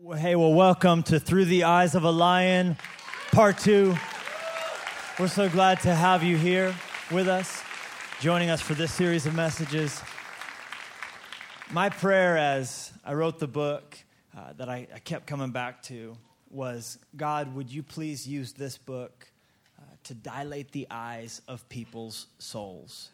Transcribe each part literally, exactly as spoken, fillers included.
Well, hey, well, welcome to Through the Eyes of a Lion, part two. We're so glad to have you here with us, joining us for this series of messages. My prayer as I wrote the book uh, that I, I kept coming back to was, God, would you please use this book uh, to dilate the eyes of people's souls?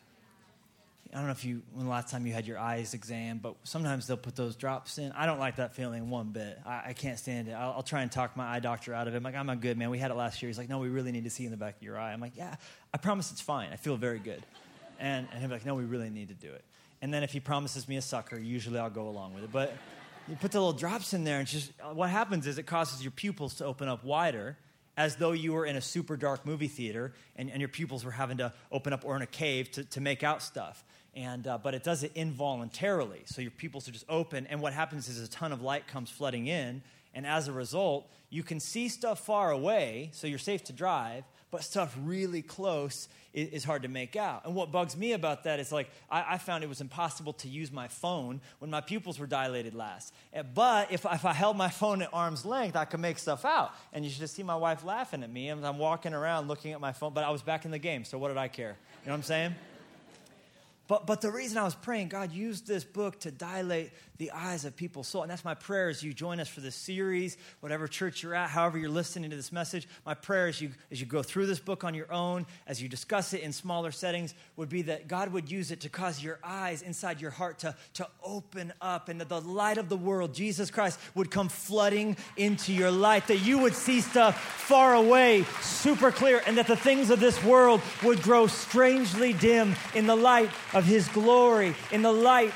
I don't know if you, when the last time you had your eyes examined, but sometimes they'll put those drops in. I don't like that feeling one bit. I, I can't stand it. I'll, I'll try and talk my eye doctor out of it. I'm like, I'm not good, man. We had it last year. He's like, no, we really need to see in the back of your eye. I'm like, yeah, I promise it's fine. I feel very good. And, and he'll be like, no, we really need to do it. And then if he promises me a sucker, usually I'll go along with it. But you put the little drops in there, and just what happens is it causes your pupils to open up wider, as though you were in a super dark movie theater, and, and your pupils were having to open up or in a cave to, to make out stuff. And uh, but it does it involuntarily, so your pupils are just open, and what happens is a ton of light comes flooding in, and as a result, you can see stuff far away, so you're safe to drive, but stuff really close is, is hard to make out. And what bugs me about that is, like, I, I found it was impossible to use my phone when my pupils were dilated last. But if, if I held my phone at arm's length, I could make stuff out. And you should just see my wife laughing at me, and I'm walking around looking at my phone, but I was back in the game, so what did I care? You know what I'm saying? But but the reason I was praying, God, use this book to dilate the eyes of people's soul. And that's my prayer as you join us for this series, whatever church you're at, however you're listening to this message. My prayer as you, as you go through this book on your own, as you discuss it in smaller settings, would be that God would use it to cause your eyes inside your heart to, to open up, and that the light of the world, Jesus Christ, would come flooding into your light, that you would see stuff far away, super clear, and that the things of this world would grow strangely dim in the light of His glory, in the light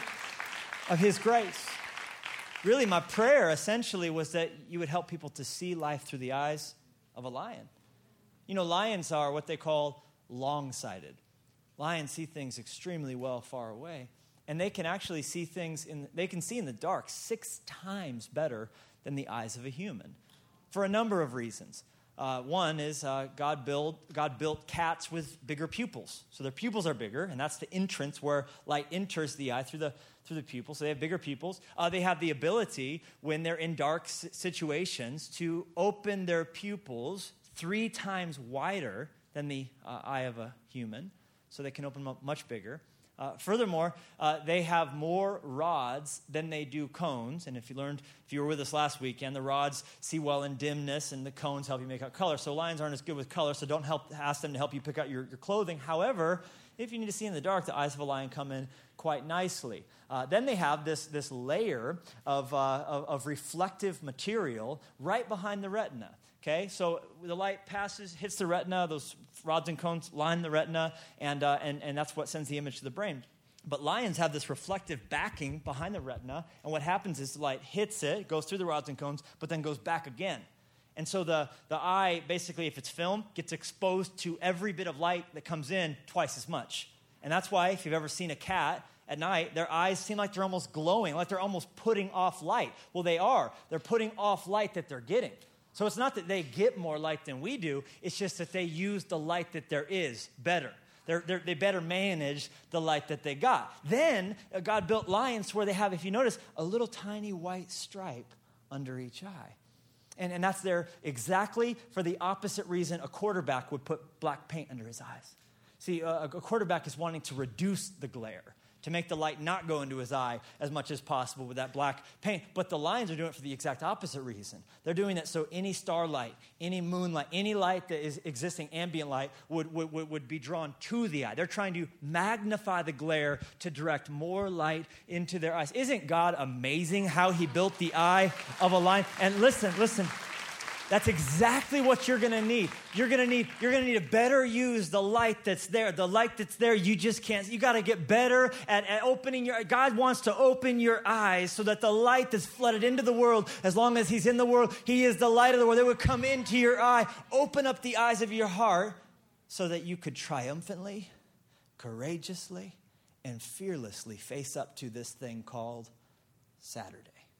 of His grace. Really, my prayer essentially was that you would help people to see life through the eyes of a lion. You know, lions are what they call long-sighted. Lions see things extremely well far away, and they can actually see things in, they can see in the dark six times better than the eyes of a human, for a number of reasons. Uh, one is uh, God built God built cats with bigger pupils, so their pupils are bigger, and that's the entrance where light enters the eye through the through the pupils. So they have bigger pupils. Uh, they have the ability, when they're in dark s- situations, to open their pupils three times wider than the uh, eye of a human, so they can open them up much bigger. Uh, furthermore, uh, they have more rods than they do cones. And if you learned, if you were with us last weekend, the rods see well in dimness, and the cones help you make out color. So lions aren't as good with color, so don't help ask them to help you pick out your, your clothing. However, if you need to see in the dark, the eyes of a lion come in quite nicely. Uh, then they have this, this layer of, uh, of, of reflective material right behind the retina. Okay, so the light passes, hits the retina, those rods and cones line the retina, and, uh, and, and that's what sends the image to the brain. But lions have this reflective backing behind the retina, and what happens is the light hits it, goes through the rods and cones, but then goes back again. And so the, the eye, basically, if it's film, gets exposed to every bit of light that comes in twice as much. And that's why, if you've ever seen a cat at night, their eyes seem like they're almost glowing, like they're almost putting off light. Well, they are. They're putting off light that they're getting. So it's not that they get more light than we do. It's just that they use the light that there is better. They're, they're, they better manage the light that they got. Then uh, God built lions to where they have, if you notice, a little tiny white stripe under each eye. And, and that's there exactly for the opposite reason a quarterback would put black paint under his eyes. See, uh, a quarterback is wanting to reduce the glare, to make the light not go into his eye as much as possible with that black paint. But the lions are doing it for the exact opposite reason. They're doing it so any starlight, any moonlight, any light that is existing, ambient light, would, would, would be drawn to the eye. They're trying to magnify the glare to direct more light into their eyes. Isn't God amazing how He built the eye of a lion? And listen, listen. That's exactly what you're going to need. You're going to need you're going to need to better use the light that's there. The light that's there, you just can't. You got to get better at, at opening your God wants to open your eyes so that the light that's flooded into the world, as long as He's in the world, He is the light of the world. It would come into your eye, open up the eyes of your heart so that you could triumphantly, courageously, and fearlessly face up to this thing called Saturday.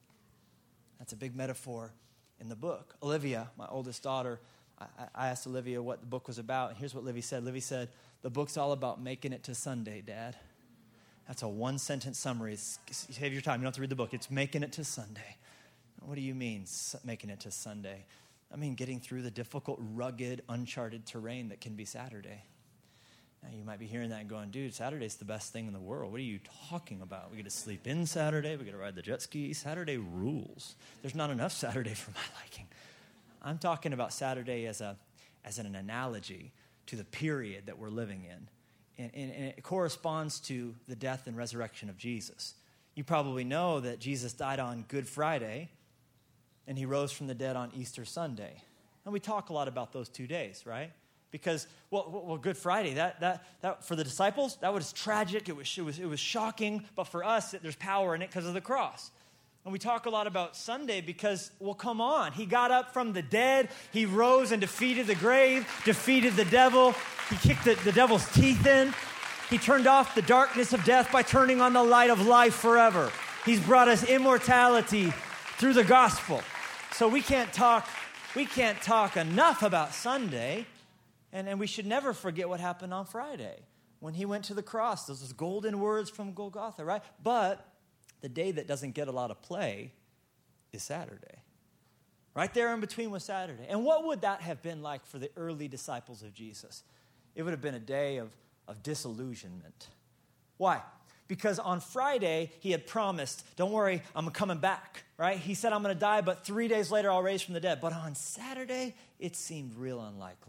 That's a big metaphor in the book. Olivia, my oldest daughter, I, I asked Olivia what the book was about, and here's what Livy said. Livy said, the book's all about making it to Sunday, Dad. That's a one-sentence summary. Save your time. You don't have to read the book. It's making it to Sunday. What do you mean, making it to Sunday? I mean, getting through the difficult, rugged, uncharted terrain that can be Saturday. Now, you might be hearing that and going, dude, Saturday's the best thing in the world. What are you talking about? We get to sleep in Saturday. We get to ride the jet ski. Saturday rules. There's not enough Saturday for my liking. I'm talking about Saturday as a as an analogy to the period that we're living in. And, and, and it corresponds to the death and resurrection of Jesus. You probably know that Jesus died on Good Friday, and he rose from the dead on Easter Sunday. And we talk a lot about those two days, right? Because, well, well Good Friday, that, that, that for the disciples, that was tragic. It was, it was, it was shocking. But for us, there's power in it because of the cross. And we talk a lot about Sunday because, well, come on. He got up from the dead. He rose and defeated the grave, defeated the devil. He kicked the, the devil's teeth in. He turned off the darkness of death by turning on the light of life forever. He's brought us immortality through the gospel. So we can't talk, we can't talk enough about Sunday. And, and we should never forget what happened on Friday when he went to the cross. Those golden words from Golgotha, right? But the day that doesn't get a lot of play is Saturday. Right there in between was Saturday. And what would that have been like for the early disciples of Jesus? It would have been a day of, of disillusionment. Why? Because on Friday, he had promised, don't worry, I'm coming back, right? He said, I'm going to die, but three days later, I'll raise from the dead. But on Saturday, it seemed real unlikely.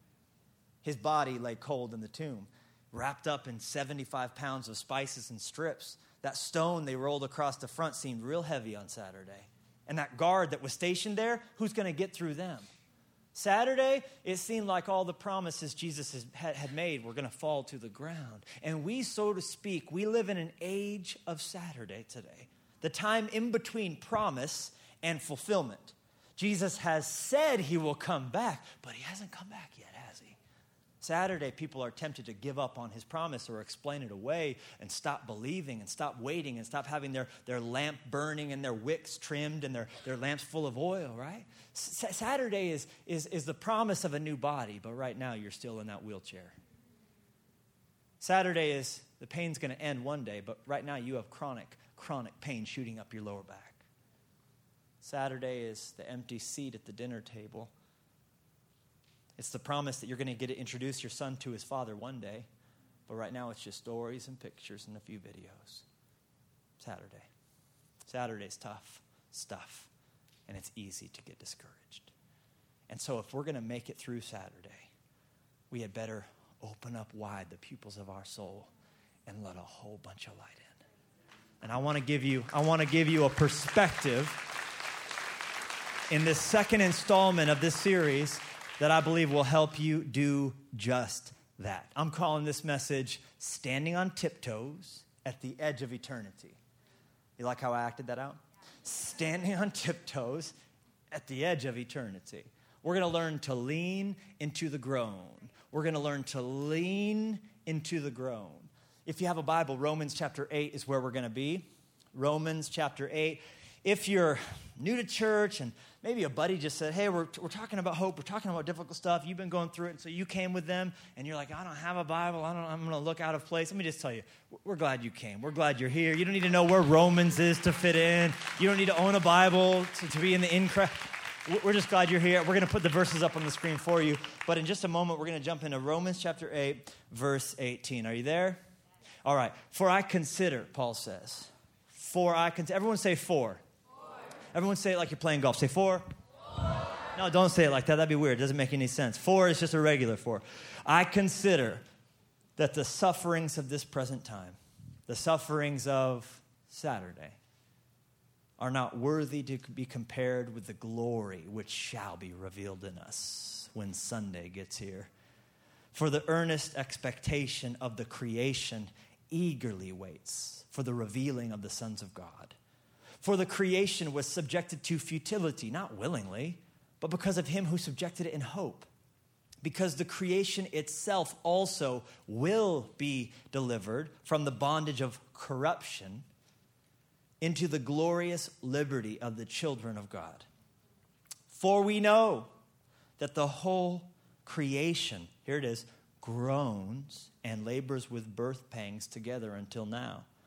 His body lay cold in the tomb, wrapped up in seventy-five pounds of spices and strips. That stone they rolled across the front seemed real heavy on Saturday. And that guard that was stationed there, who's going to get through them? Saturday, it seemed like all the promises Jesus had made were going to fall to the ground. And we, so to speak, we live in an age of Saturday today. The time in between promise and fulfillment. Jesus has said he will come back, but he hasn't come back yet, has he? Saturday, people are tempted to give up on his promise or explain it away and stop believing and stop waiting and stop having their, their lamp burning and their wicks trimmed and their, their lamps full of oil, right? S- Saturday is, is, is the promise of a new body, but right now you're still in that wheelchair. Saturday is the pain's going to end one day, but right now you have chronic, chronic pain shooting up your lower back. Saturday is the empty seat at the dinner table. It's the promise that you're going to get to introduce your son to his father one day. But right now it's just stories and pictures and a few videos. Saturday. Saturday's tough stuff. And it's easy to get discouraged. And so if we're going to make it through Saturday, we had better open up wide the pupils of our soul and let a whole bunch of light in. And I want to give you, I want to give you a perspective in this second installment of this series that I believe will help you do just that. I'm calling this message, Standing on Tiptoes at the Edge of Eternity. You like how I acted that out? Standing on tiptoes at the edge of eternity. We're going to learn to lean into the groan. We're going to learn to lean into the groan. If you have a Bible, Romans chapter eight is where we're going to be. Romans chapter eight. If you're new to church and maybe a buddy just said, hey, we're, we're talking about hope, we're talking about difficult stuff, you've been going through it, and so you came with them, and you're like, I don't have a Bible, I don't, I'm going to look out of place. Let me just tell you, we're glad you came. We're glad you're here. You don't need to know where Romans is to fit in. You don't need to own a Bible to, to be in the in-crowd. We're just glad you're here. We're going to put the verses up on the screen for you, but in just a moment, we're going to jump into Romans chapter eight, verse eighteen. Are you there? All right. For I consider, Paul says, for I consider, everyone say for. Everyone say it like you're playing golf. Say four. four. No, don't say it like that. That'd be weird. It doesn't make any sense. Four is just a regular four. I consider that the sufferings of this present time, the sufferings of Saturday, are not worthy to be compared with the glory which shall be revealed in us when Sunday gets here. For the earnest expectation of the creation eagerly waits for the revealing of the sons of God. For the creation was subjected to futility, not willingly, but because of him who subjected it in hope. Because the creation itself also will be delivered from the bondage of corruption into the glorious liberty of the children of God. For we know that the whole creation, here it is, groans and labors with birth pangs together until now.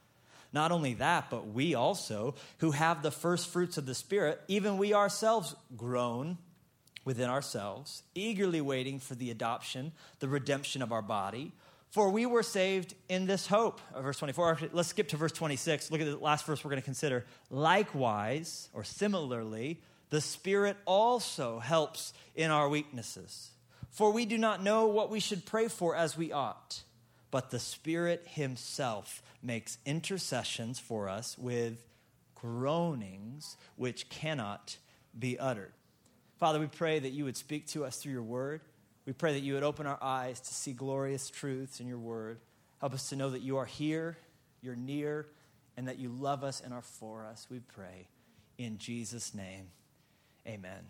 Not only that, but we also, who have the first fruits of the Spirit, even we ourselves groan within ourselves, eagerly waiting for the adoption, the redemption of our body. For we were saved in this hope. Verse twenty-four. Actually, let's skip to verse twenty-six. Look at the last verse we're going to consider. Likewise, or similarly, the Spirit also helps in our weaknesses. For we do not know what we should pray for as we ought, but the Spirit himself makes intercessions for us with groanings which cannot be uttered. Father, we pray that you would speak to us through your word. We pray that you would open our eyes to see glorious truths in your word. Help us to know that you are here, you're near, and that you love us and are for us. We pray in Jesus' name, amen.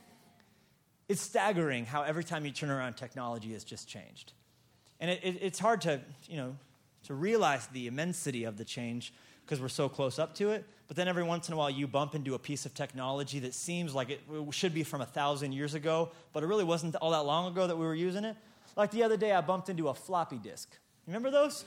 It's staggering how every time you turn around, technology has just changed. And it, it, it's hard to, you know, to realize the immensity of the change because we're so close up to it. But then every once in a while, you bump into a piece of technology that seems like it should be from a thousand years ago, but it really wasn't all that long ago that we were using it. Like the other day, I bumped into a floppy disk. Remember those?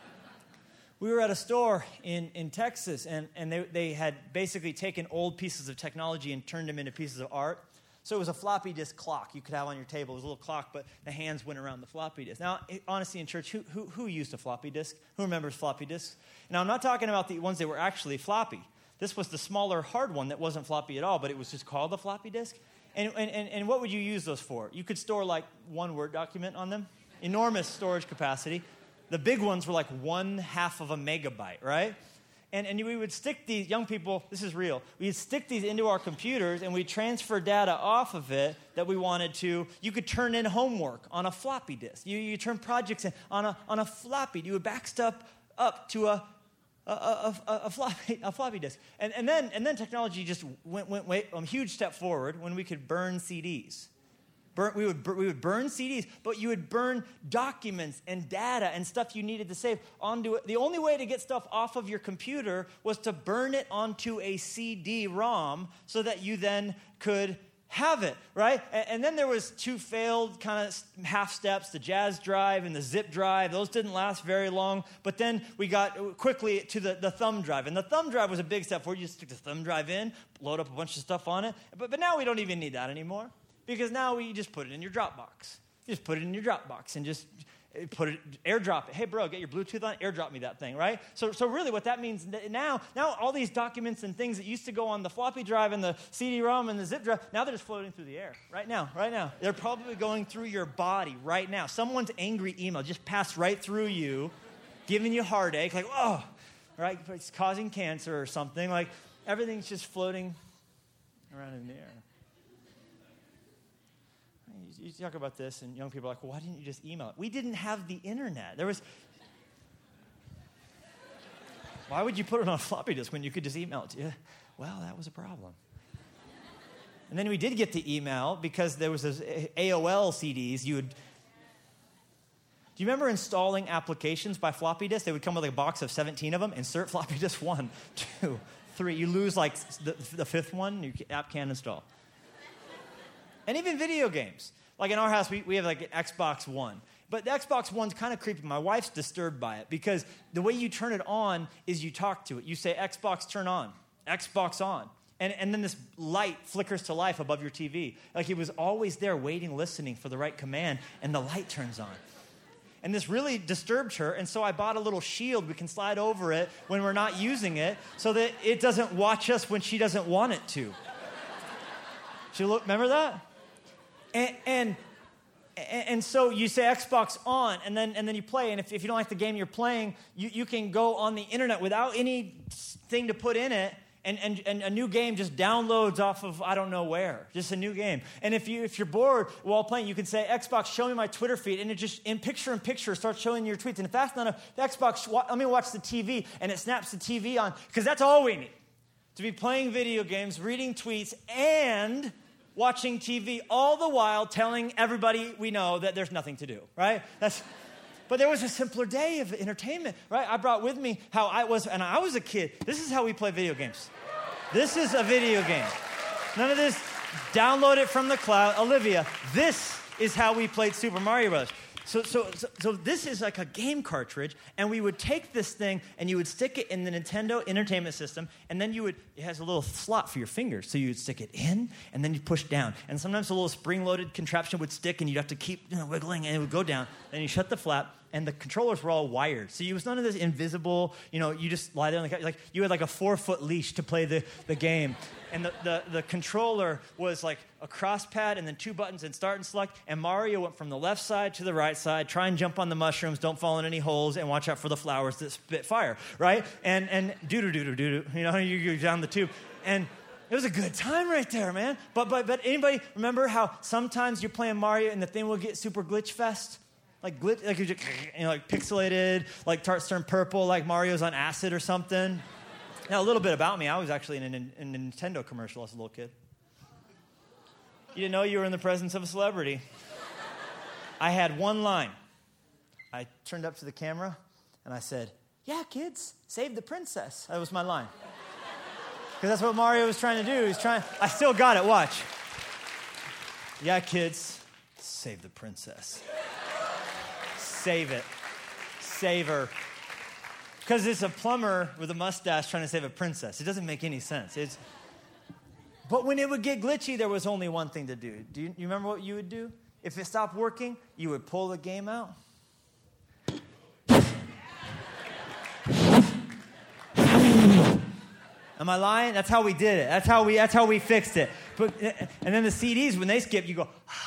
We were at a store in, in Texas, and, and they, they had basically taken old pieces of technology and turned them into pieces of art. So it was a floppy disk clock you could have on your table. It was a little clock, but the hands went around the floppy disk. Now, honestly, in church, who, who, who used a floppy disk? Who remembers floppy disks? Now, I'm not talking about the ones that were actually floppy. This was the smaller, hard one that wasn't floppy at all, but it was just called a floppy disk. And, and, and what would you use those for? You could store like one Word document on them. Enormous storage capacity. The big ones were like one half of a megabyte, right? And, and we would stick these, young people, this is real, we'd stick these into our computers and we'd transfer data off of it that we wanted to. You could turn in homework on a floppy disk. You, you turn projects in on a, on a floppy. You would back stuff up to a, a, a, a, a, floppy, a floppy disk. And, and, then, and then technology just went, went, went a huge step forward when we could burn C Ds. Burn, we, would, we would burn C Ds, but you would burn documents and data and stuff you needed to save onto it. The only way to get stuff off of your computer was to burn it onto a C D ROM so that you then could have it, right? And, and then there was two failed kind of half steps, the Jazz drive and the zip drive. Those didn't last very long. But then we got quickly to the, the thumb drive. And the thumb drive was a big step forward. You just stick the thumb drive in, load up a bunch of stuff on it. But, but now we don't even need that anymore. Because now we just put it in your Dropbox. You just put it in your Dropbox and just put it, airdrop it. Hey, bro, get your Bluetooth on, airdrop me that thing, right? So so really what that means now, now all these documents and things that used to go on the floppy drive and the C D ROM and the zip drive, now they're just floating through the air right now, right now. They're probably going through your body right now. Someone's angry email just passed right through you, giving you heartache, like, oh, right? It's causing cancer or something. Like, everything's just floating around in the air. You talk about this, and young people are like, well, why didn't you just email it? We didn't have the internet. There was... Why would you put it on a floppy disk when you could just email it to you? Well, that was a problem. And then we did get the email because there was those A O L C Ds. You would... Do you remember installing applications by floppy disk? They would come with like a box of seventeen of them. Insert floppy disk one, two, three. You lose like the, the fifth one, your app can't install. And even video games. Like in our house, we, we have like an Xbox One. But the Xbox One's kind of creepy. My wife's disturbed by it because the way you turn it on is you talk to it. You say, Xbox, turn on. Xbox on. And, and then this light flickers to life above your T V. Like it was always there waiting, listening for the right command, and the light turns on. And this really disturbed her, and so I bought a little shield we can slide over it when we're not using it so that it doesn't watch us when she doesn't want it to. She look, remember that? And, and and so you say Xbox on, and then and then you play. And if, if you don't like the game you're playing, you, you can go on the internet without anything to put in it, and, and, and a new game just downloads off of I don't know where, just a new game. And if you if you're bored while playing, you can say Xbox, show me my Twitter feed, and it just in picture in picture starts showing your tweets. And if that's not a the Xbox, let me watch the T V, and it snaps the T V on because that's all we need to be playing video games, reading tweets, and watching T V, all the while telling everybody we know that there's nothing to do, right? That's, but there was a simpler day of entertainment, right? I brought with me how I was, and I was a kid. This is how we play video games. This is a video game. None of this, download it from the cloud. Olivia, this is how we played Super Mario Bros. So, so, so, so this is like a game cartridge, and we would take this thing, and you would stick it in the Nintendo Entertainment System, and then you would, it has a little slot for your fingers, so you would stick it in, and then you push down. And sometimes a little spring-loaded contraption would stick, and you'd have to keep you know, wiggling, and it would go down. Then you shut the flap, and the controllers were all wired. So it was none of this invisible, you know, you just lie there on the couch. Like, you had like a four-foot leash to play the, the game. And the, the, the controller was like a cross pad and then two buttons and start and select. And Mario went from the left side to the right side. Try and jump on the mushrooms. Don't fall in any holes. And watch out for the flowers that spit fire, right? And and doo-doo-doo-doo-doo-doo. You know, you go down the tube. And it was a good time right there, man. But, but, but anybody remember how sometimes you're playing Mario and the thing will get super glitch fest? Like, glitch, like, you know, like pixelated, like tarts turn purple, like Mario's on acid or something. Now, a little bit about me. I was actually in a, in a Nintendo commercial as a little kid. You didn't know you were in the presence of a celebrity. I had one line. I turned up to the camera, and I said, yeah, kids, save the princess. That was my line. Because that's what Mario was trying to do. He's trying. I still got it. Watch. Yeah, kids, save the princess. Save it. Save her. Because it's a plumber with a mustache trying to save a princess. It doesn't make any sense. It's, but when it would get glitchy, there was only one thing to do. Do you, you remember what you would do? If it stopped working, you would pull the game out. Am I lying? That's how we did it. That's how we, that's how we fixed it. But, and then the C Ds, when they skip, you go,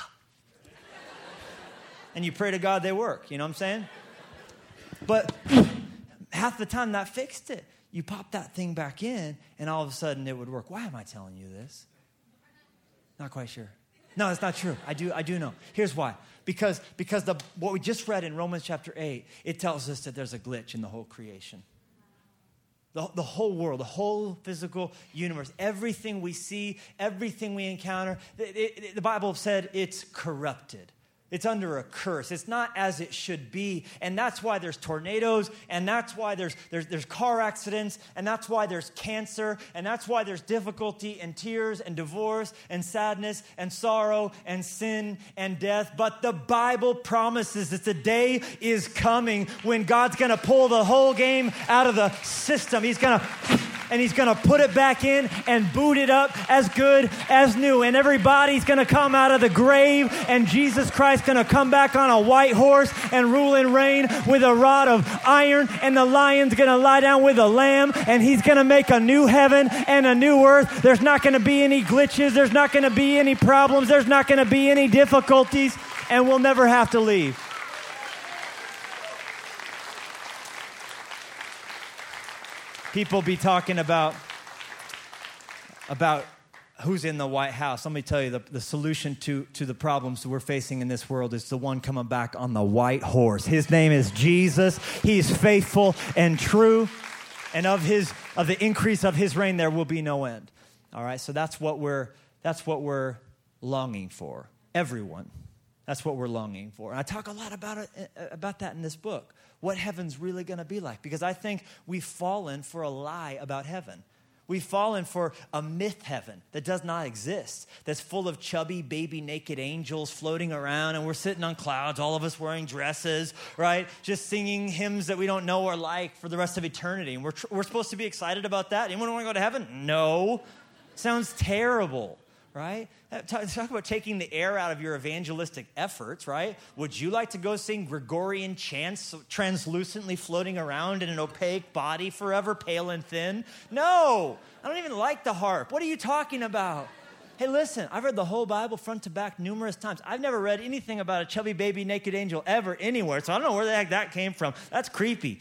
and you pray to God they work. You know what I'm saying? But half the time that fixed it. You pop that thing back in, and all of a sudden it would work. Why am I telling you this? Not quite sure. No, it's not true. I do, I do know. Here's why. Because, because the, what we just read in Romans chapter eight, it tells us that there's a glitch in the whole creation. The, the whole world, the whole physical universe, everything we see, everything we encounter, it, it, the Bible said it's corrupted. It's under a curse. It's not as it should be. And that's why there's tornadoes, and that's why there's, there's, there's car accidents, and that's why there's cancer, and that's why there's difficulty and tears and divorce and sadness and sorrow and sin and death. But the Bible promises that the day is coming when God's going to pull the whole game out of the system. He's going to... And he's going to put it back in and boot it up as good as new. And everybody's going to come out of the grave, and Jesus Christ's going to come back on a white horse and rule and reign with a rod of iron. And the lion's going to lie down with a lamb, and he's going to make a new heaven and a new earth. There's not going to be any glitches. There's not going to be any problems. There's not going to be any difficulties, and we'll never have to leave. People be talking about, about who's in the White House. Let me tell you, the, the solution to, to the problems we're facing in this world is the one coming back on the white horse. His name is Jesus. He's faithful and true. And of his of the increase of his reign, there will be no end. All right, so that's what we're that's what we're longing for. Everyone. That's what we're longing for. And I talk a lot about it, about that in this book. What heaven's really going to be like. Because I think we've fallen for a lie about heaven. We've fallen for a myth heaven that does not exist, that's full of chubby, baby, naked angels floating around, and we're sitting on clouds, all of us wearing dresses, right? Just singing hymns that we don't know or like for the rest of eternity. And we're, tr- we're supposed to be excited about that. Anyone want to go to heaven? No. Sounds terrible. Right? Talk about taking the air out of your evangelistic efforts, right? Would you like to go sing Gregorian chants translucently floating around in an opaque body forever, pale and thin? No, I don't even like the harp. What are you talking about? Hey, listen, I've read the whole Bible front to back numerous times. I've never read anything about a chubby baby naked angel ever anywhere, so I don't know where the heck that came from. That's creepy.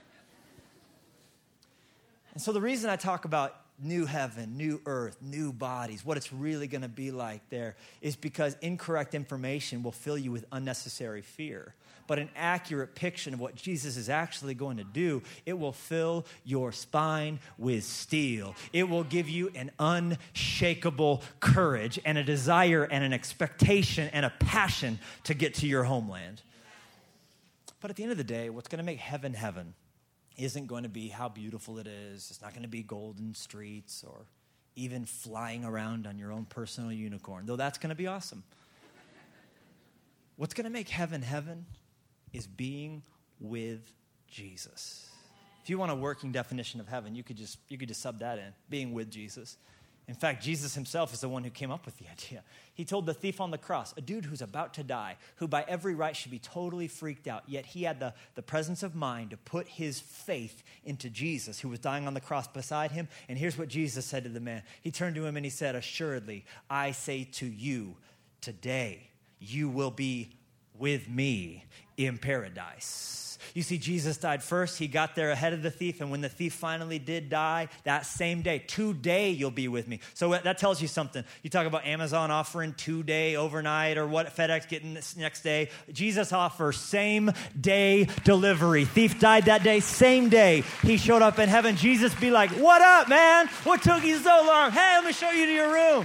And so the reason I talk about new heaven, new earth, new bodies, what it's really going to be like there is because incorrect information will fill you with unnecessary fear. But an accurate picture of what Jesus is actually going to do, it will fill your spine with steel. It will give you an unshakable courage and a desire and an expectation and a passion to get to your homeland. But at the end of the day, what's going to make heaven heaven isn't going to be how beautiful it is. It's not going to be golden streets or even flying around on your own personal unicorn, though that's going to be awesome. What's going to make heaven heaven is being with Jesus. If you want a working definition of heaven, you could just you could just sub that in, being with Jesus. In fact, Jesus himself is the one who came up with the idea. He told the thief on the cross, a dude who's about to die, who by every right should be totally freaked out, yet he had the, the presence of mind to put his faith into Jesus, who was dying on the cross beside him. And here's what Jesus said to the man. He turned to him and he said, assuredly, I say to you, today you will be with me in paradise. You see, Jesus died first. He got there ahead of the thief. And when the thief finally did die, that same day, today you'll be with me. So that tells you something. You talk about Amazon offering two-day, overnight, or what FedEx getting this next day. Jesus offers same-day delivery. Thief died that day, same day. He showed up in heaven. Jesus be like, what up, man? What took you so long? Hey, let me show you to your room.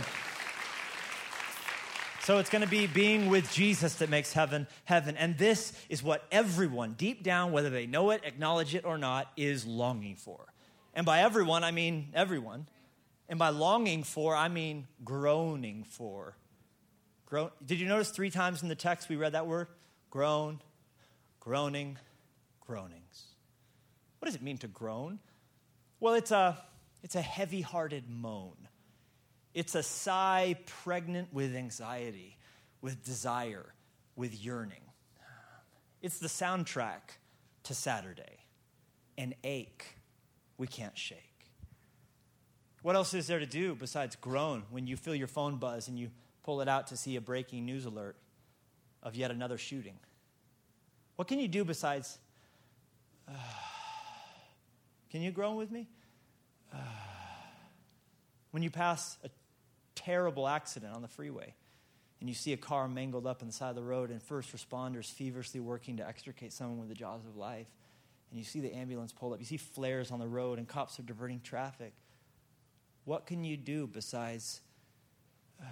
So it's going to be being with Jesus that makes heaven heaven. And this is what everyone, deep down, whether they know it, acknowledge it or not, is longing for. And by everyone, I mean everyone. And by longing for, I mean groaning for. Groan. Did you notice three times in the text we read that word? Groan, groaning, groanings. What does it mean to groan? Well, it's a, it's a heavy-hearted moan. It's a sigh pregnant with anxiety, with desire, with yearning. It's the soundtrack to Saturday, an ache we can't shake. What else is there to do besides groan when you feel your phone buzz and you pull it out to see a breaking news alert of yet another shooting? What can you do besides, uh, can you groan with me? Uh, when you pass a terrible accident on the freeway and you see a car mangled up on the side of the road and first responders feverishly working to extricate someone with the jaws of life, and you see the ambulance pull up, you see flares on the road and cops are diverting traffic, what can you do besides uh,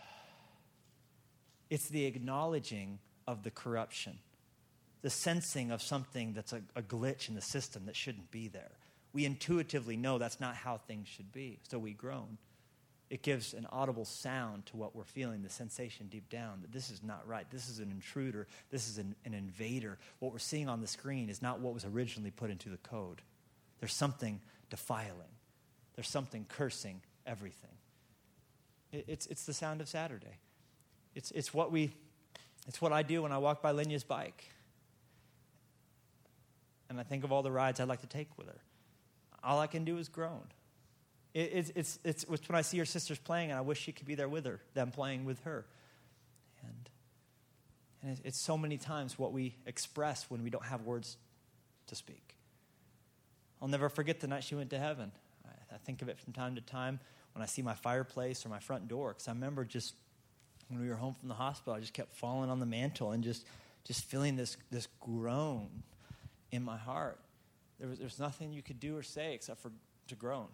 it's the acknowledging of the corruption, the sensing of something that's a, a glitch in the system that shouldn't be there. We intuitively know that's not how things should be, so we groan. It gives an audible sound to what we're feeling, the sensation deep down that this is not right. This is an intruder. This is an, an invader. What we're seeing on the screen is not what was originally put into the code. There's something defiling. There's something cursing everything. It, it's, it's the sound of Saturday. It's, it's, what we, it's what I do when I walk by Linya's bike. And I think of all the rides I'd like to take with her. All I can do is groan. It's, it's, it's, it's when I see her sisters playing, and I wish she could be there with her, them playing with her. And, and it's so many times what we express when we don't have words to speak. I'll never forget the night she went to heaven. I, I think of it from time to time when I see my fireplace or my front door, because I remember just when we were home from the hospital, I just kept falling on the mantle and just, just feeling this, this groan in my heart. There was, there was nothing you could do or say except for to groan.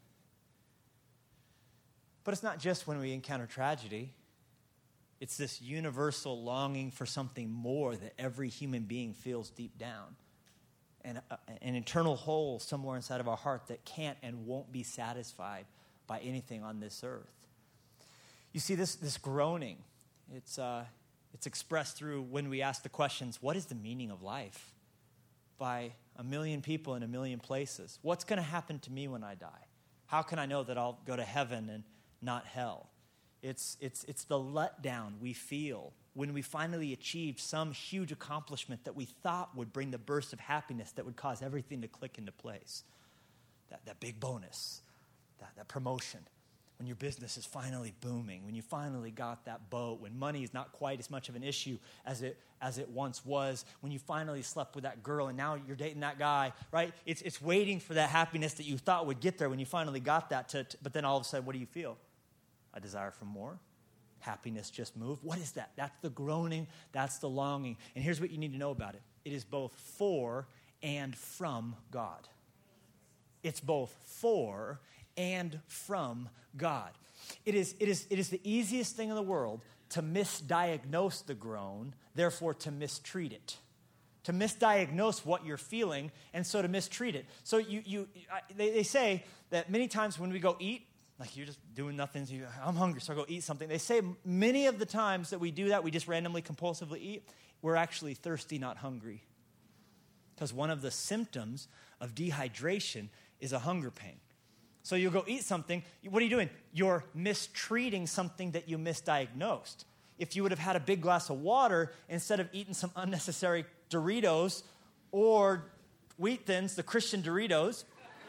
But it's not just when we encounter tragedy. It's this universal longing for something more that every human being feels deep down. And a, an internal hole somewhere inside of our heart that can't and won't be satisfied by anything on this earth. You see, this, this groaning, it's, uh, it's expressed through when we ask the questions, what is the meaning of life? By a million people in a million places. What's going to happen to me when I die? How can I know that I'll go to heaven and not hell? It's, it's, it's the letdown we feel when we finally achieve some huge accomplishment that we thought would bring the burst of happiness that would cause everything to click into place. That, that big bonus, that, that promotion, when your business is finally booming, when you finally got that boat, when money is not quite as much of an issue as it as it once was, when you finally slept with that girl and now you're dating that guy, right? It's, it's waiting for that happiness that you thought would get there when you finally got that, to, to, but then all of a sudden, what do you feel? A desire for more? Happiness just moved? What is that? That's the groaning. That's the longing. And here's what you need to know about it. It is both for and from God. It's both for and from God. It is, it is, it is the easiest thing in the world to misdiagnose the groan, therefore to mistreat it. To misdiagnose what you're feeling, and so to mistreat it. So you, you, I, they, they say that many times when we go eat, like you're just doing nothing, so you, I'm hungry, so I go eat something. They say many of the times that we do that, we just randomly, compulsively eat, we're actually thirsty, not hungry. Because one of the symptoms of dehydration is a hunger pain. So you'll go eat something. What are you doing? You're mistreating something that you misdiagnosed. If you would have had a big glass of water instead of eating some unnecessary Doritos or Wheat Thins, the Christian Doritos,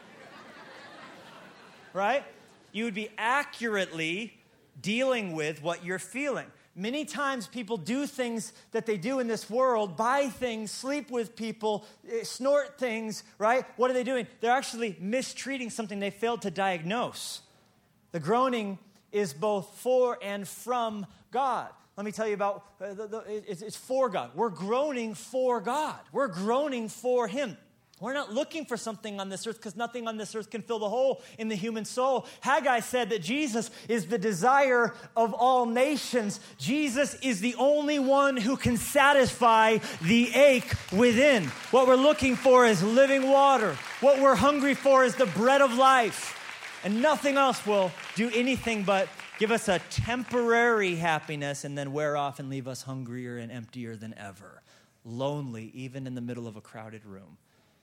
right? You would be accurately dealing with what you're feeling. Many times people do things that they do in this world, buy things, sleep with people, snort things, right? What are they doing? They're actually mistreating something they failed to diagnose. The groaning is both for and from God. Let me tell you about, uh, the, the, it's, it's for God. We're groaning for God. We're groaning for Him. We're not looking for something on this earth because nothing on this earth can fill the hole in the human soul. Haggai said that Jesus is the desire of all nations. Jesus is the only one who can satisfy the ache within. What we're looking for is living water. What we're hungry for is the bread of life. And nothing else will do anything but give us a temporary happiness and then wear off and leave us hungrier and emptier than ever. Lonely, even in the middle of a crowded room.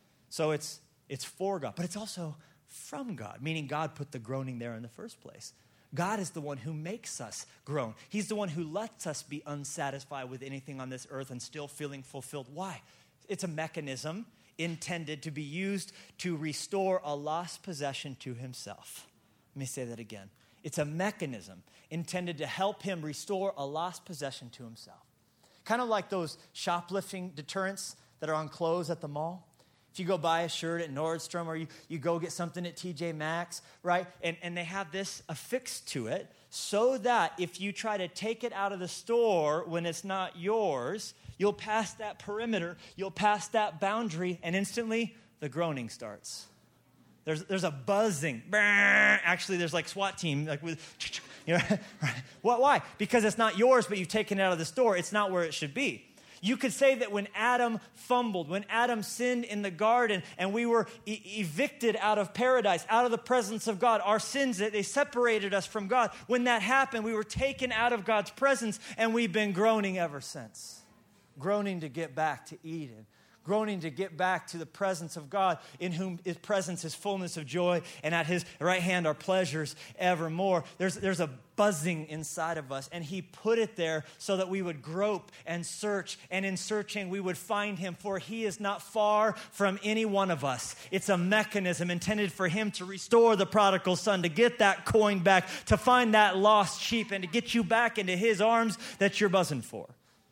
So it's it's for God, but it's also from God, meaning God put the groaning there in the first place. God is the one who makes us groan. He's the one who lets us be unsatisfied with anything on this earth and still feeling fulfilled. Why? It's a mechanism intended to be used to restore a lost possession to Himself. Let me say that again. It's a mechanism intended to help Him restore a lost possession to Himself. Kind of like those shoplifting deterrents that are on clothes at the mall. If you go buy a shirt at Nordstrom or you, you go get something at T J Maxx, right? And, and they have this affixed to it so that if you try to take it out of the store when it's not yours, you'll pass that perimeter, you'll pass that boundary, and instantly the groaning starts. There's there's a buzzing. Actually, there's like SWAT team, like with, you know, right? Why? Because it's not yours, but you've taken it out of the store. It's not where it should be. You could say that when Adam fumbled, when Adam sinned in the garden and we were e- evicted out of paradise, out of the presence of God, our sins, they separated us from God. When that happened, we were taken out of God's presence and we've been groaning ever since. Groaning to get back to Eden. Groaning to get back to the presence of God, in whom His presence is fullness of joy, and at His right hand are pleasures evermore. There's, there's a buzzing inside of us, and He put it there so that we would grope and search, and in searching we would find Him, for He is not far from any one of us. It's a mechanism intended for Him to restore the prodigal son, to get that coin back, to find that lost sheep, and to get you back into His arms that you're buzzing for.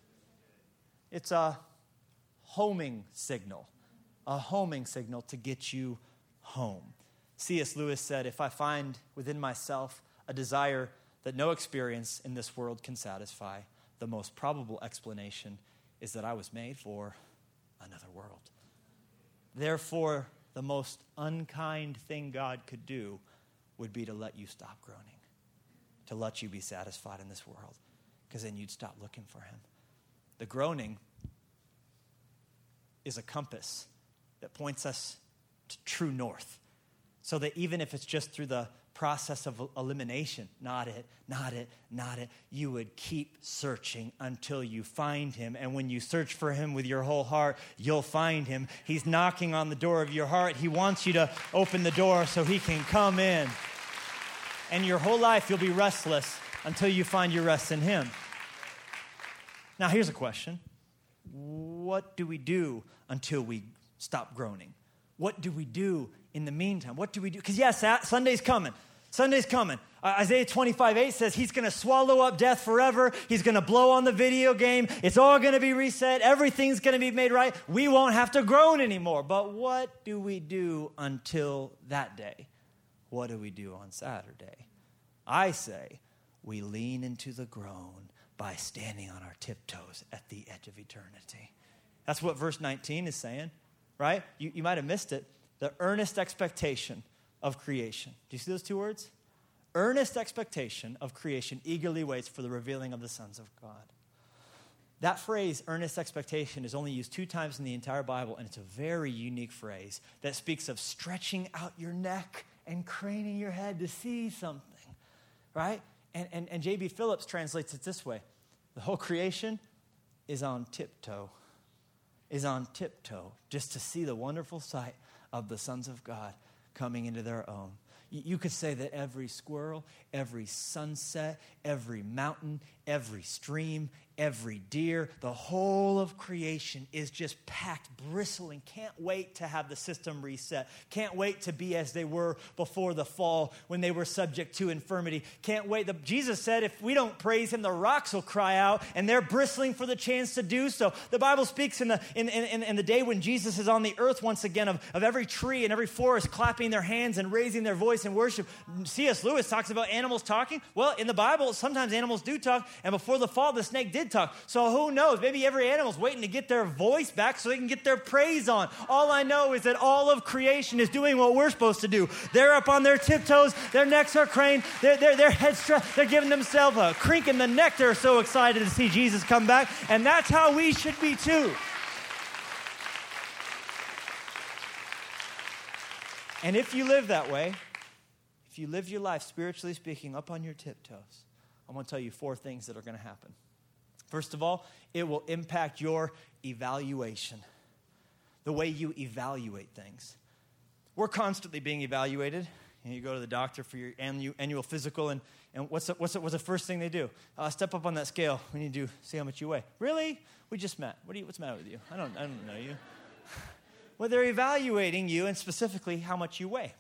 It's a homing signal, a homing signal to get you home. C S Lewis said, if I find within myself a desire that no experience in this world can satisfy, the most probable explanation is that I was made for another world. Therefore, the most unkind thing God could do would be to let you stop groaning, to let you be satisfied in this world, because then you'd stop looking for Him. The groaning is a compass that points us to true north. So that even if it's just through the process of elimination, not it, not it, not it, you would keep searching until you find Him. And when you search for Him with your whole heart, you'll find Him. He's knocking on the door of your heart. He wants you to open the door so He can come in. And your whole life you'll be restless until you find your rest in Him. Now here's a question. What do we do until we stop groaning? What do we do in the meantime? What do we do? Because yes, Sunday's coming. Sunday's coming. Uh, Isaiah twenty-five eight says He's going to swallow up death forever. He's going to blow on the video game. It's all going to be reset. Everything's going to be made right. We won't have to groan anymore. But what do we do until that day? What do we do on Saturday? I say we lean into the groan by standing on our tiptoes at the edge of eternity. That's what verse nineteen is saying, right? You, you might have missed it. The earnest expectation of creation. Do you see those two words? Earnest expectation of creation eagerly waits for the revealing of the sons of God. That phrase, earnest expectation, is only used two times in the entire Bible, and it's a very unique phrase that speaks of stretching out your neck and craning your head to see something, right? And, and, and J B Phillips translates it this way. The whole creation is on tiptoe, is on tiptoe just to see the wonderful sight of the sons of God coming into their own. You could say that every squirrel, every sunset, every mountain, every stream, every deer, the whole of creation is just packed, bristling. Can't wait to have the system reset. Can't wait to be as they were before the fall when they were subject to infirmity. Can't wait. The, Jesus said if we don't praise him, the rocks will cry out, and they're bristling for the chance to do so. The Bible speaks in the in, in, in the day when Jesus is on the earth once again of, of every tree and every forest clapping their hands and raising their voice in worship. C S Lewis talks about animals talking. Well, in the Bible, sometimes animals do talk, and before the fall, the snake did talk. So who knows? Maybe every animal's waiting to get their voice back so they can get their praise on. All I know is that all of creation is doing what we're supposed to do. They're up on their tiptoes. Their necks are craned. Their, their, their heads stretched. They're giving themselves a crink in the neck. They're so excited to see Jesus come back. And that's how we should be too. And if you live that way, if you live your life, spiritually speaking, up on your tiptoes, I'm going to tell you four things that are going to happen. First of all, it will impact your evaluation, the way you evaluate things. We're constantly being evaluated. And you go to the doctor for your annual, annual physical, and, and what's, the, what's, the, what's the first thing they do? Uh, step up on that scale. We need to see how much you weigh. Really? We just met. What do you, what's the matter with you? I don't, I don't know you. Well, they're evaluating you, and specifically how much you weigh.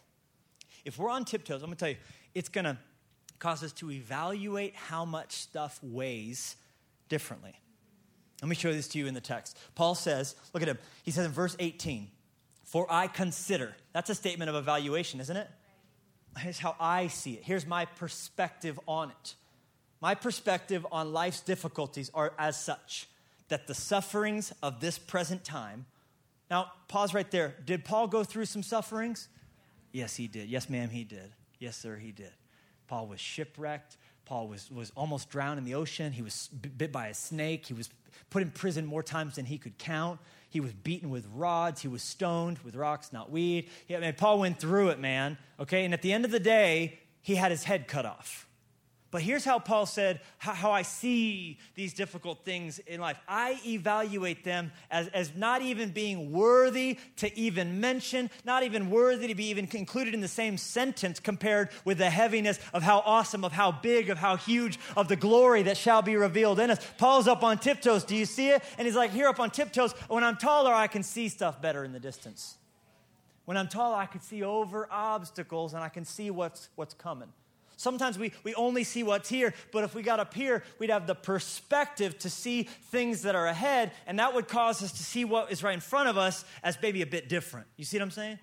If we're on tiptoes, I'm going to tell you, it's going to cause us to evaluate how much stuff weighs differently. Let me show this to you in the text. Paul says, look at him. He says in verse eighteen, for I consider. That's a statement of evaluation, isn't it? Here's how I see it. Here's my perspective on it. My perspective on life's difficulties are as such, that the sufferings of this present time. Now, pause right there. Did Paul go through some sufferings? Yes, he did. Yes, ma'am, he did. Yes, sir, he did. Paul was shipwrecked. Paul was, was almost drowned in the ocean. He was bit by a snake. He was put in prison more times than he could count. He was beaten with rods. He was stoned with rocks, not weed. Yeah, man, Paul went through it, man. Okay, and at the end of the day, he had his head cut off. But here's how Paul said, how, how I see these difficult things in life. I evaluate them as, as not even being worthy to even mention, not even worthy to be even included in the same sentence compared with the heaviness of how awesome, of how big, of how huge, of the glory that shall be revealed in us. Paul's up on tiptoes. Do you see it? And he's like, here up on tiptoes. When I'm taller, I can see stuff better in the distance. When I'm taller, I can see over obstacles and I can see what's what's coming. Sometimes we, we only see what's here, but if we got up here, we'd have the perspective to see things that are ahead, and that would cause us to see what is right in front of us as maybe a bit different. You see what I'm saying?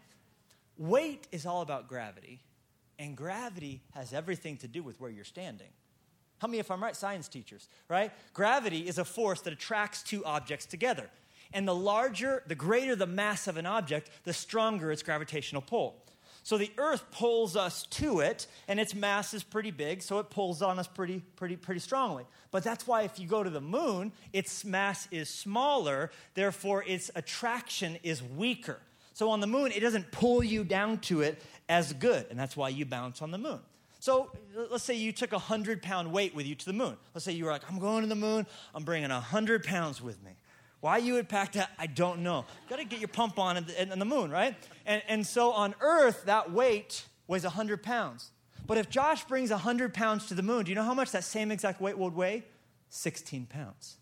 Weight is all about gravity, and gravity has everything to do with where you're standing. How many, if I'm right, science teachers, right? Gravity is a force that attracts two objects together, and the larger, the greater the mass of an object, the stronger its gravitational pull. So the earth pulls us to it, and its mass is pretty big, so it pulls on us pretty, pretty, pretty strongly. But that's why if you go to the moon, its mass is smaller, therefore its attraction is weaker. So on the moon, it doesn't pull you down to it as good, and that's why you bounce on the moon. So let's say you took a one hundred pound weight with you to the moon. Let's say you were like, I'm going to the moon, I'm bringing one hundred pounds with me. Why you would pack that, I don't know. You got to get your pump on in the, in the moon, right? And, and so on Earth, that weight weighs one hundred pounds. But if Josh brings one hundred pounds to the moon, do you know how much that same exact weight would weigh? sixteen pounds.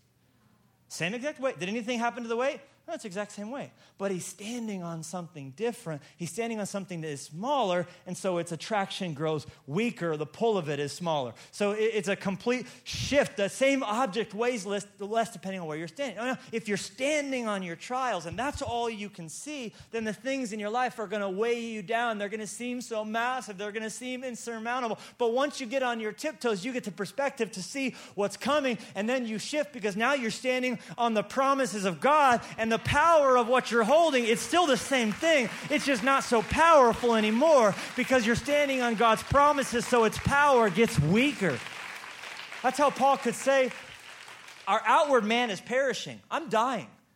Same exact weight. Did anything happen to the weight? No, it's the exact same way. But he's standing on something different. He's standing on something that is smaller, and so its attraction grows weaker. The pull of it is smaller. So it, it's a complete shift. The same object weighs less, less depending on where you're standing. Now, if you're standing on your trials, and that's all you can see, then the things in your life are going to weigh you down. They're going to seem so massive. They're going to seem insurmountable. But once you get on your tiptoes, you get the perspective to see what's coming, and then you shift because now you're standing on the promises of God, and the power of what you're holding, it's still the same thing. It's just not so powerful anymore because you're standing on God's promises, so its power gets weaker. That's how Paul could say, our outward man is perishing. I'm dying.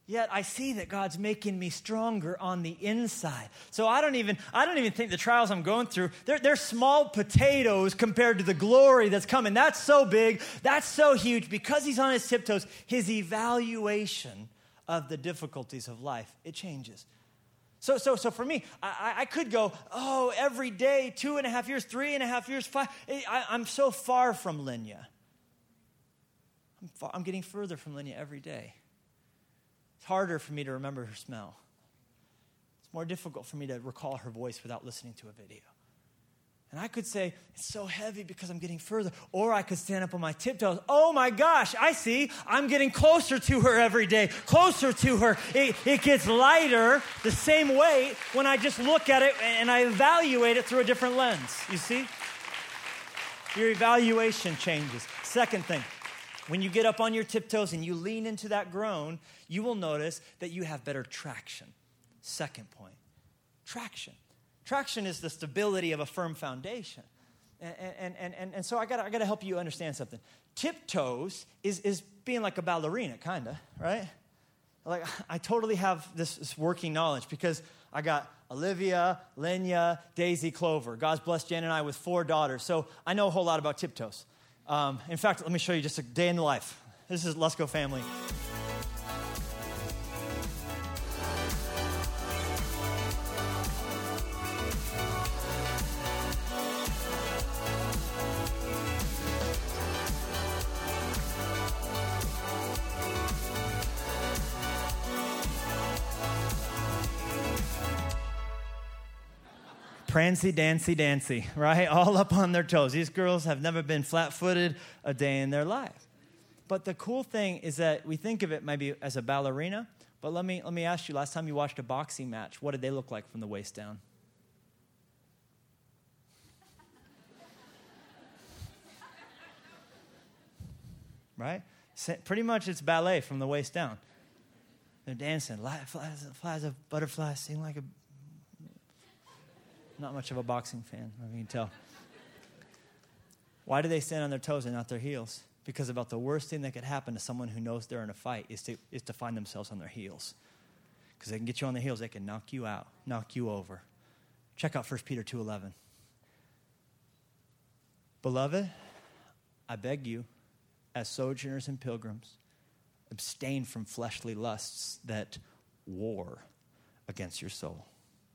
Yet I see that God's making me stronger on the inside. So I don't even, I don't even think the trials I'm going through, they're, they're small potatoes compared to the glory that's coming. That's so big. That's so huge. Because he's on his tiptoes, his evaluation of the difficulties of life, it changes. So, so, so for me, I, I could go, oh, every day, two and a half years, three and a half years, five. I, I'm so far from Linya. I'm, far, I'm getting further from Linya every day. It's harder for me to remember her smell. It's more difficult for me to recall her voice without listening to a video. And I could say, it's so heavy because I'm getting further. Or I could stand up on my tiptoes. Oh my gosh, I see. I'm getting closer to her every day. Closer to her. It, it gets lighter, the same weight, when I just look at it and I evaluate it through a different lens. You see? Your evaluation changes. Second thing. When you get up on your tiptoes and you lean into that groan, you will notice that you have better traction. Second point, traction. Traction is the stability of a firm foundation. And, and, and, and, and so I got I to help you understand something. Tiptoes is, is being like a ballerina, kind of, right? Like, I totally have this, this working knowledge because I got Olivia, Linya, Daisy, Clover. God's blessed Jen and I with four daughters. So I know a whole lot about tiptoes. Um, in fact, let me show you just a day in the life. This is Let's Go Family. Prancy, dancy, dancy, right? All up on their toes. These girls have never been flat-footed a day in their life. But the cool thing is that we think of it maybe as a ballerina, but let me let me ask you, last time you watched a boxing match, what did they look like from the waist down? Right? Pretty much it's ballet from the waist down. They're dancing, flies, flies of butterflies, sing like a... Not much of a boxing fan, I can tell. Why do they stand on their toes and not their heels? Because about the worst thing that could happen to someone who knows they're in a fight is to, is to find themselves on their heels. Because they can get you on the heels, they can knock you out, knock you over. Check out First Peter two eleven. Beloved, I beg you, as sojourners and pilgrims, abstain from fleshly lusts that war against your soul.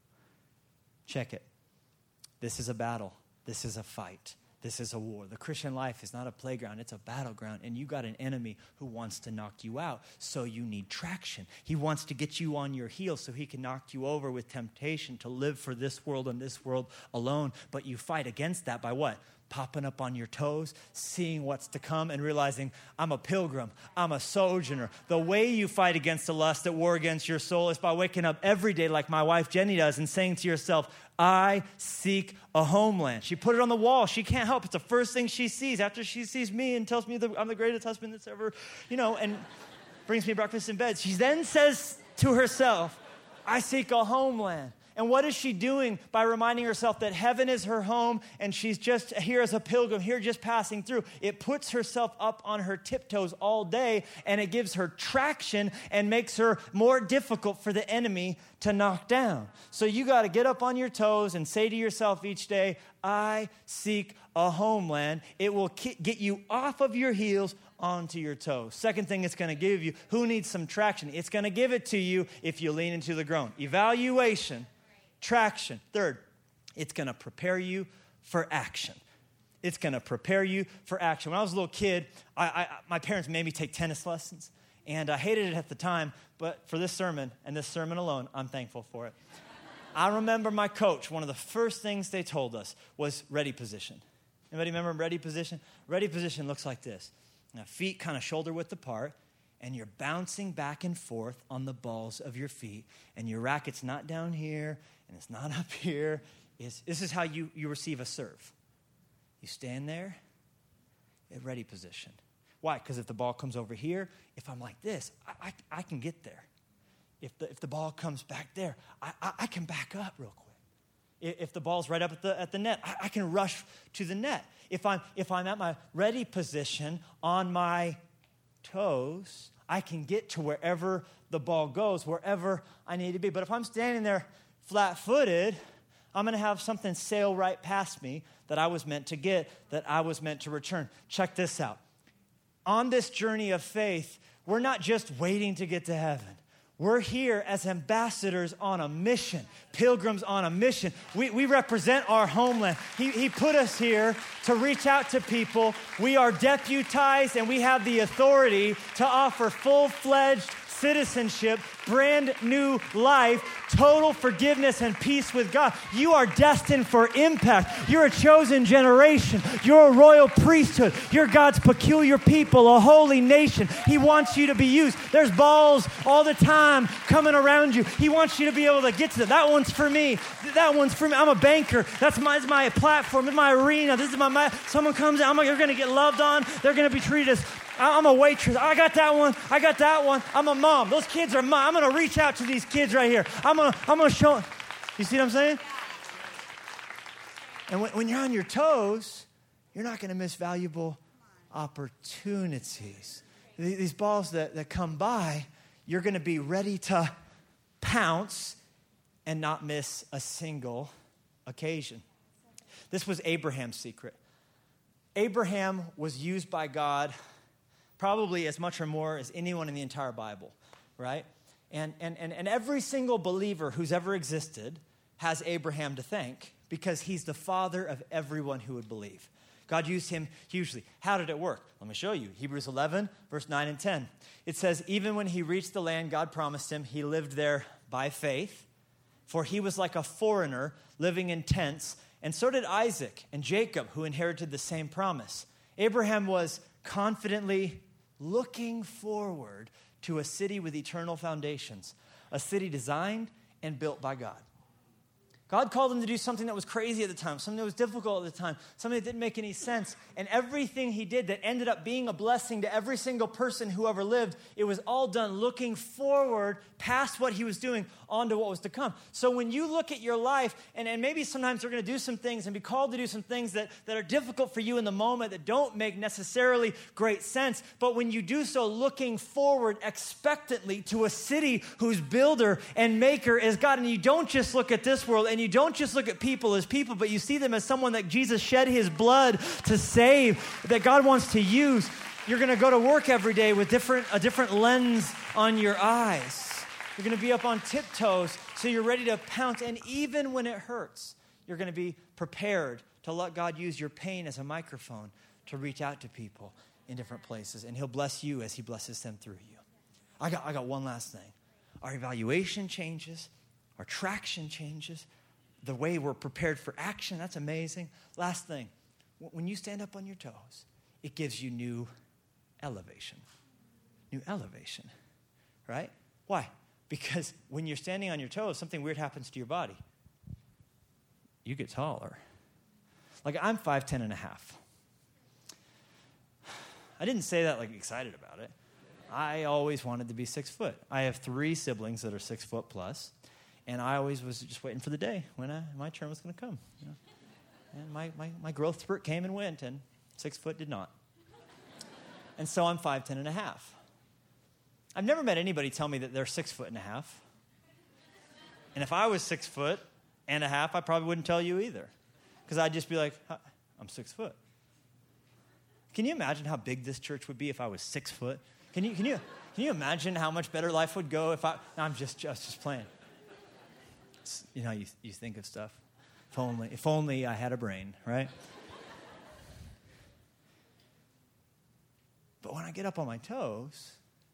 Check it. This is a battle. This is a fight. This is a war. The Christian life is not a playground. It's a battleground. And you got an enemy who wants to knock you out. So you need traction. He wants to get you on your heels so he can knock you over with temptation to live for this world and this world alone. But you fight against that by what? Popping up on your toes, seeing what's to come, and realizing, I'm a pilgrim, I'm a sojourner. The way you fight against the lust that war against your soul is by waking up every day like my wife Jenny does and saying to yourself, I seek a homeland. She put it on the wall. She can't help. It's the first thing she sees after she sees me and tells me that I'm the greatest husband that's ever, you know, and brings me breakfast in bed. She then says to herself, I seek a homeland. And what is she doing by reminding herself that heaven is her home and she's just here as a pilgrim, here just passing through? It puts herself up on her tiptoes all day, and it gives her traction and makes her more difficult for the enemy to knock down. So you got to get up on your toes and say to yourself each day, I seek a homeland. It will get you off of your heels onto your toes. Second thing it's going to give you, who needs some traction? It's going to give it to you if you lean into the groan. Evaluation. Traction. Third, it's going to prepare you for action. It's going to prepare you for action. When I was a little kid, I, I, my parents made me take tennis lessons, and I hated it at the time, but for this sermon and this sermon alone, I'm thankful for it. I remember my coach, one of the first things they told us was ready position. Anybody remember ready position? Ready position looks like this. Now, feet kind of shoulder width apart, and you're bouncing back and forth on the balls of your feet, and your racket's not down here, and it's not up here. It's, this is how you, you receive a serve. You stand there at ready position. Why? Because if the ball comes over here, if I'm like this, I, I, I can get there. If the, if the ball comes back there, I, I, I can back up real quick. If the ball's right up at the, at the net, I, I can rush to the net. If I'm, if I'm at my ready position on my toes, I can get to wherever the ball goes, wherever I need to be. But if I'm standing there flat-footed, I'm going to have something sail right past me that I was meant to get, that I was meant to return. Check this out. On this journey of faith, we're not just waiting to get to heaven. We're here as ambassadors on a mission, pilgrims on a mission. We, we represent our homeland. He, he put us here to reach out to people. We are deputized, and we have the authority to offer full-fledged citizenship, brand new life, total forgiveness and peace with God. You are destined for impact. You're a chosen generation. You're a royal priesthood. You're God's peculiar people, a holy nation. He wants you to be used. There's balls all the time coming around you. He wants you to be able to get to them. That one's for me. That one's for me. I'm a banker. That's my, that's my platform. This is my arena. This is my, my someone comes in. I'm like, you're going to get loved on. They're going to be treated as I'm a waitress. I got that one. I got that one. I'm a mom. Those kids are mine. I'm going to reach out to these kids right here. I'm going to I'm going to show. You see what I'm saying? And when, when you're on your toes, you're not going to miss valuable opportunities. These balls that, that come by, you're going to be ready to pounce and not miss a single occasion. This was Abraham's secret. Abraham was used by God probably as much or more as anyone in the entire Bible, right? And, and, and, and every single believer who's ever existed has Abraham to thank because he's the father of everyone who would believe. God used him hugely. How did it work? Let me show you. Hebrews eleven, verse nine and ten. It says, even when he reached the land God promised him, he lived there by faith, for he was like a foreigner living in tents, and so did Isaac and Jacob, who inherited the same promise. Abraham was confidently looking forward to a city with eternal foundations, a city designed and built by God. God called him to do something that was crazy at the time, something that was difficult at the time, something that didn't make any sense. And everything he did that ended up being a blessing to every single person who ever lived, it was all done looking forward past what he was doing onto what was to come. So when you look at your life, and, and maybe sometimes you're going to do some things and be called to do some things that, that are difficult for you in the moment that don't make necessarily great sense, but when you do so looking forward expectantly to a city whose builder and maker is God, and you don't just look at this world and you don't just look at people as people, but you see them as someone that Jesus shed his blood to save, that God wants to use. You're going to go to work every day with different a different lens on your eyes. You're going to be up on tiptoes so you're ready to pounce. And even when it hurts, you're going to be prepared to let God use your pain as a microphone to reach out to people in different places. And he'll bless you as he blesses them through you. I got, I got one last thing. Our evaluation changes. Our traction changes. The way we're prepared for action, that's amazing. Last thing, when you stand up on your toes, it gives you new elevation. New elevation, right? Why? Because when you're standing on your toes, something weird happens to your body. You get taller. Like I'm five ten and a half. I didn't say that like excited about it. I always wanted to be six foot. I have three siblings that are six foot plus. And I always was just waiting for the day when I, my turn was going to come. You know? And my, my, my growth spurt came and went, and six foot did not. And so I'm five ten and a half. I've never met anybody tell me that they're six foot and a half. And if I was six foot and a half, I probably wouldn't tell you either. Because I'd just be like, I'm six foot. Can you imagine how big this church would be if I was six foot? Can you, can you, can you imagine how much better life would go if I, no, I'm just, just, just playing. You know, you, you think of stuff. If only, if only I had a brain, right? But when I get up on my toes,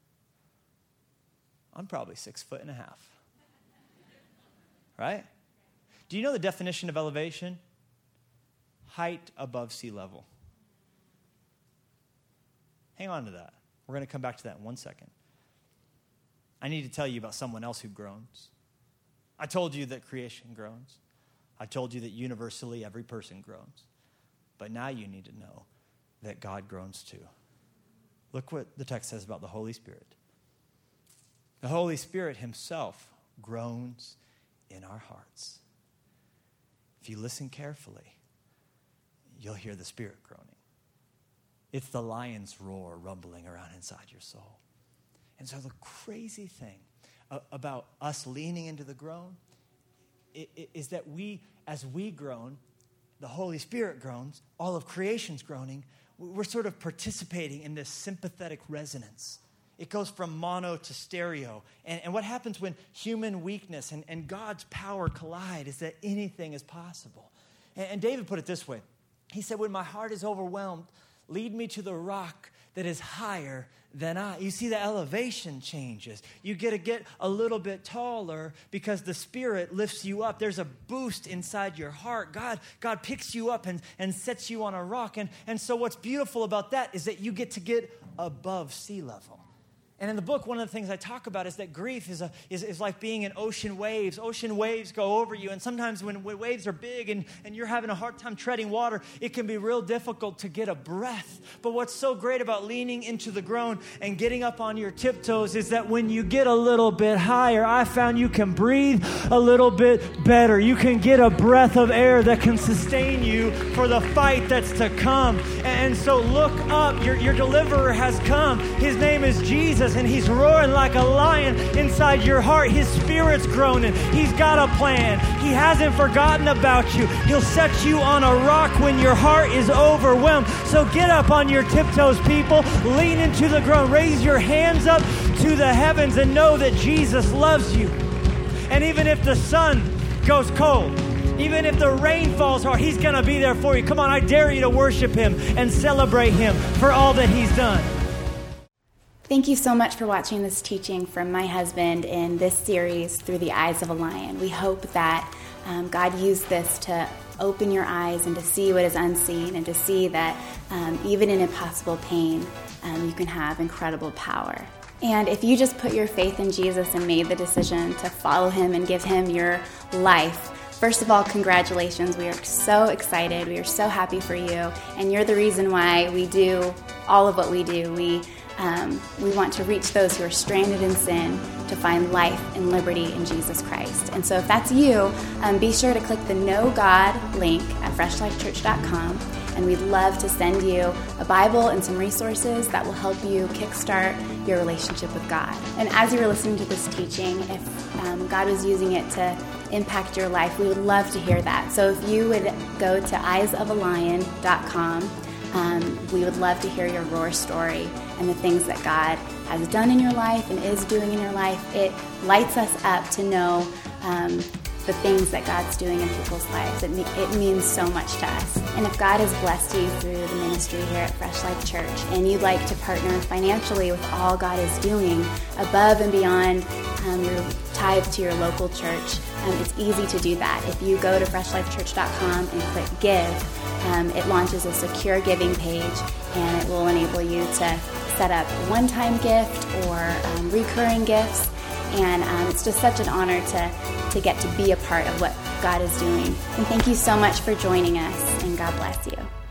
I'm probably six foot and a half. Right? Do you know the definition of elevation? Height above sea level. Hang on to that. We're going to come back to that in one second. I need to tell you about someone else who groans. I told you that creation groans. I told you that universally every person groans. But now you need to know that God groans too. Look what the text says about the Holy Spirit. The Holy Spirit himself groans in our hearts. If you listen carefully, you'll hear the Spirit groaning. It's the lion's roar rumbling around inside your soul. And so the crazy thing about us leaning into the groan is that we, as we groan, the Holy Spirit groans, all of creation's groaning, we're sort of participating in this sympathetic resonance. It goes from mono to stereo. And, and what happens when human weakness and, and God's power collide is that anything is possible. And, and David put it this way. He said, when my heart is overwhelmed, lead me to the rock that is higher than I. You see, the elevation changes. You get to get a little bit taller because the Spirit lifts you up. There's a boost inside your heart. God, God picks you up and, and sets you on a rock. And, and so what's beautiful about that is that you get to get above sea level. And in the book, one of the things I talk about is that grief is, a, is, is like being in ocean waves. Ocean waves go over you, and sometimes when waves are big and, and you're having a hard time treading water, it can be real difficult to get a breath. But what's so great about leaning into the groan and getting up on your tiptoes is that when you get a little bit higher, I found you can breathe a little bit better. You can get a breath of air that can sustain you for the fight that's to come. And so look up. Your, your deliverer has come. His name is Jesus. And he's roaring like a lion inside your heart. His Spirit's groaning. He's got a plan. He hasn't forgotten about you. He'll set you on a rock when your heart is overwhelmed. So get up on your tiptoes, people. Lean into the ground. Raise your hands up to the heavens and know that Jesus loves you. And even if the sun goes cold, even if the rain falls hard, he's going to be there for you. Come on, I dare you to worship him and celebrate him for all that he's done. Thank you so much for watching this teaching from my husband in this series, Through the Eyes of a Lion. We hope that um, God used this to open your eyes and to see what is unseen and to see that um, even in impossible pain, um, you can have incredible power. And if you just put your faith in Jesus and made the decision to follow him and give him your life, first of all, congratulations. We are so excited. We are so happy for you. And you're the reason why we do all of what we do. We Um, we want to reach those who are stranded in sin to find life and liberty in Jesus Christ. And so if that's you, um, be sure to click the Know God link at fresh life church dot com, and we'd love to send you a Bible and some resources that will help you kickstart your relationship with God. And as you were listening to this teaching, if um, God was using it to impact your life, we would love to hear that. So if you would go to eyes of a lion dot com, Um, we would love to hear your roar story and the things that God has done in your life and is doing in your life. It lights us up to know um, the things that God's doing in people's lives. It, it means so much to us. And if God has blessed you through the ministry here at Fresh Life Church and you'd like to partner financially with all God is doing above and beyond um, your tithe to your local church, um, it's easy to do that. If you go to fresh life church dot com and click Give, Um, it launches a secure giving page, and it will enable you to set up a one-time gift or um, recurring gifts. And um, it's just such an honor to, to get to be a part of what God is doing. And thank you so much for joining us, and God bless you.